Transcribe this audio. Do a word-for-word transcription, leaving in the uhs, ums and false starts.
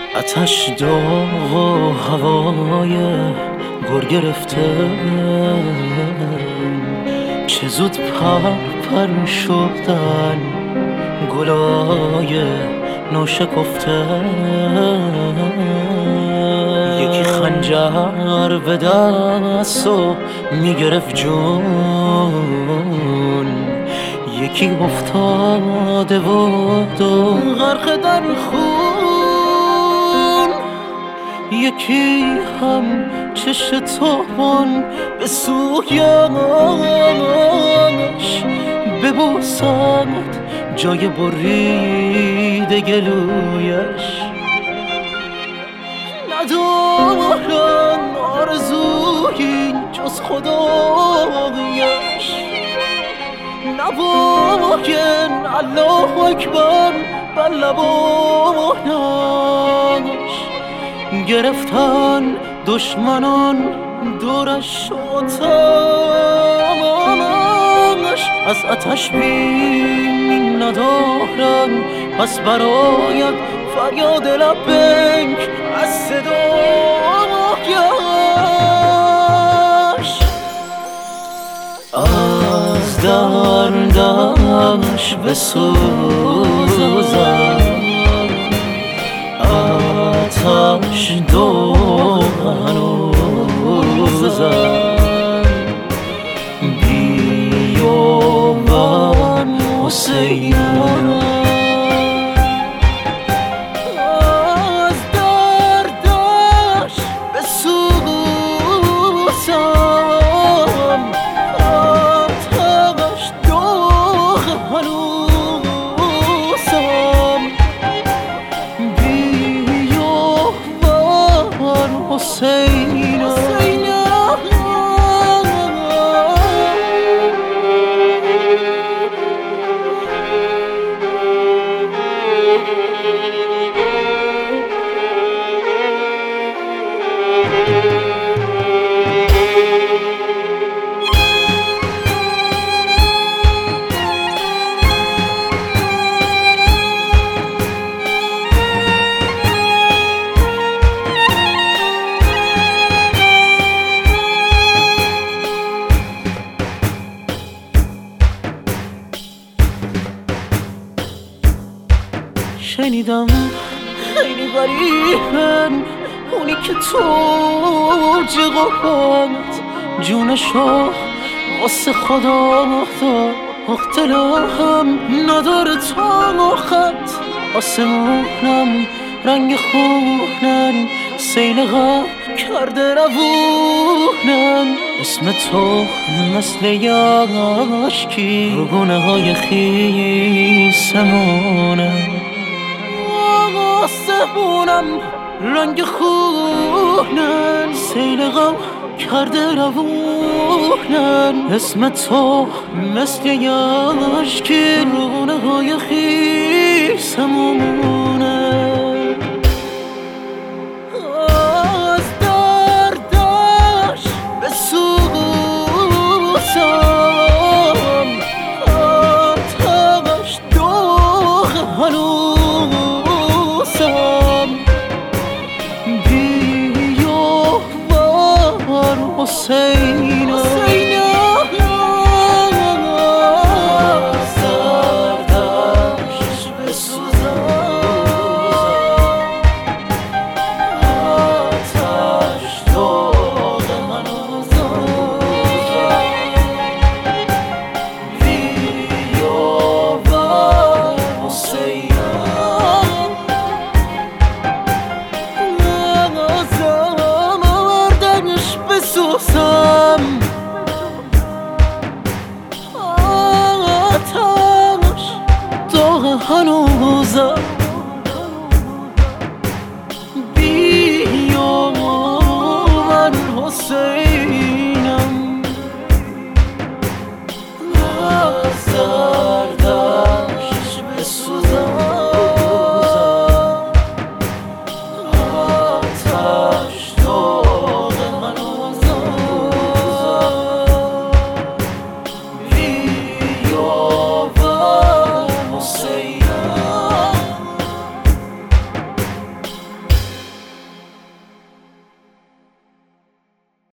آتش داغ و هوای گر گرفته، چه زود پر پر شدن گلای نوشکفته. یکی خنجر به دست و میگرفت جون، یکی افتاده بود و غرق در خون، یکی هم چش تابان به سویش ببوسد جای بریده گلویش. ندارن آرزویی جز خدایش، نباید الله اکبر بر لبانش. گرفتن دشمنان دورش و تمامش، از آتش بین ندارن پس برایت فریاد لبنگ از صدایش. از دردش بسوزم، آتش داغ هنوزم، بیابان حسینم. حسینا شنیدم خیلی غریبن اونی که تو جغبت جونشو واسه خدا داد. اختلافم نداره تا خط، آسمونم رنگ خونن، سیل غم کرده روونن. اسم تو مثل یاشکی رو گونه های خیسمونه، آسمونم رنگ خونن، سیل غم کرده روونن. اسم تو مثل یاشکی رو گونه های خیسمونه. از دردش بسوزم، آتش داغ هنوزم، بیابان حسینا. آتش داغ هنوزم، بیابان حسین.